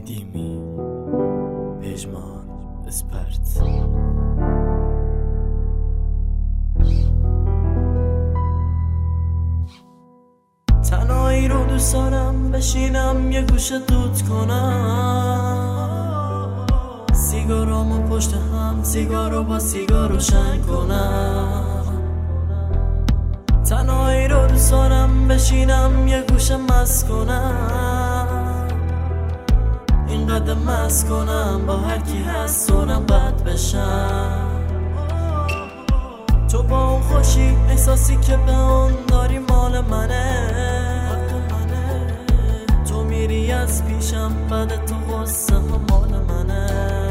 قدیمی پژمان اسپرت. تنهایی رو دوست دارم بشینم یه گوشه دود کنم، سیگارامو پشت هم سیگارو با سیگار روشن کنم. تنهایی رو دوست دارم بشینم یه گوشه مست کنم، اینقدر مست کنم با هر کی هست سرم بد بشم. تو با اون خوشی احساسی که به اون داری مال منه، تو میری از پیشم بعد تو غصه ها مال منه.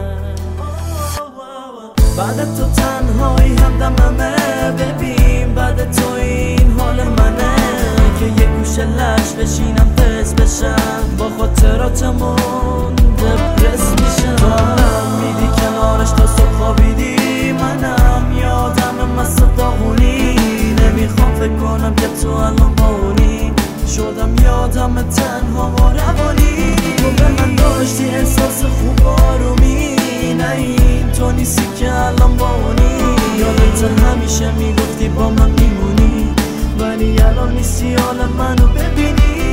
بعد تو تنهایی همدممه، ببین بعد تو این حال منه که یه گوشه لش بشینم پس بشم، با خاطراتمون دپرس میشم. تو هم میدی کنارش تا صبح خوابیدی، منم یادم مست داغونی، نمیخوام فکر کنم که تو الان با اونی، شدم یادم تنها و روانی. تو به من داشتی احساس خوب آرومی، نه این تو نیستی که الان با اونی. یادت همیشه میگفتی با من میمونی، ولی الان نیستی حال منو ببینی.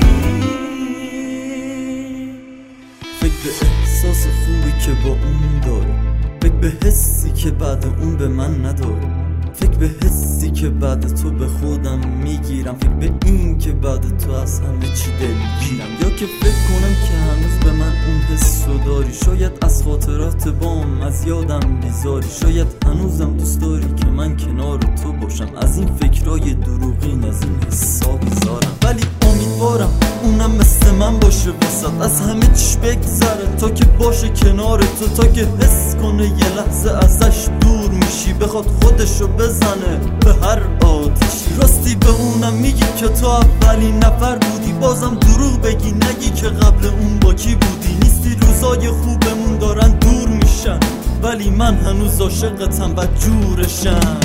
فکر به احساس خوبی که با اون داری، فکر به حسی که بعد اون به من نداری، فکر به حسی که بعد تو به خودم میگیرم، فکر به این که بعد تو از همه چی دلگیرم. یا که فکر کنم که هنوز به من اون حسو داری، شاید از خاطرات بام از یادم بیزاری، شاید هنوزم دوست داری که من کنار تو باشم، از این فکرای دروغین از این حسا بیزارم. ولی امیدوارم اونم مثل من باشه وسط، از همه چیش بگذره تا که باشه کنار تو، تا که حس کنه یه لحظه ازش دور میشی، بخواد خودشو بزنه به هر آتشی. راستی به اونم میگی که تو اولین نفر بودی، بازم دروغ بگی نگی که قبل اون با کی بودی. نیستی روزای خوبمون دارن دور میشن، ولی من هنوز عاشقتم بدجورشم.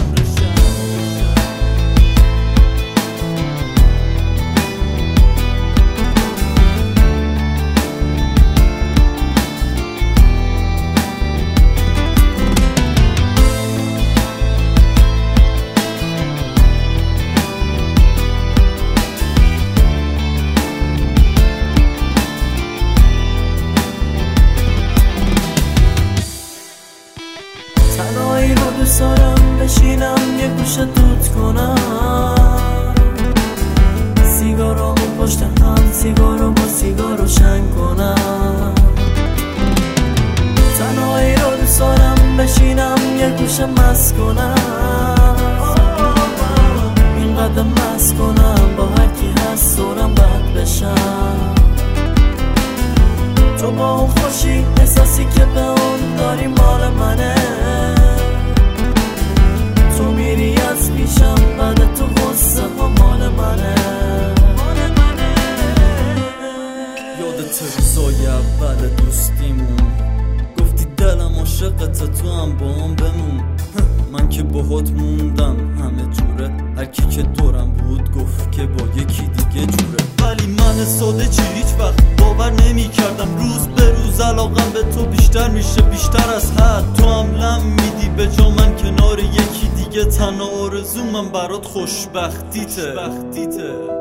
تنهایی رو دوست دارم بشینم یه گوشه دود کنم، سیگارامو پشت هم سیگارو با سیگار روشن کنم. تنهایی رو دوست دارم بشینم یه گوشه مست کنم، اینقدر مست کنم با هر کی هست سرم بد بشم. تو با اون خوشی احساسی که به اون داری مال منه، تو میری از پیشم بعد تو غصه ها مال منه. یادت روزای اول دوستیمون، گفتی دلم عاشقت تو هم با هم بمون. من که باهات موندم همه جوره، هر کی که دورم بود گفت که با یکی دیگه جوره. ولی من ساده چی هیچ وقت باور نمی کردم، روز به روز علاقم به تو بیشتر میشه، بیشتر از حد. تو هم لم میدی به جا من کنار یکی دیگه، تنها آرزومم برات خوشبختیته.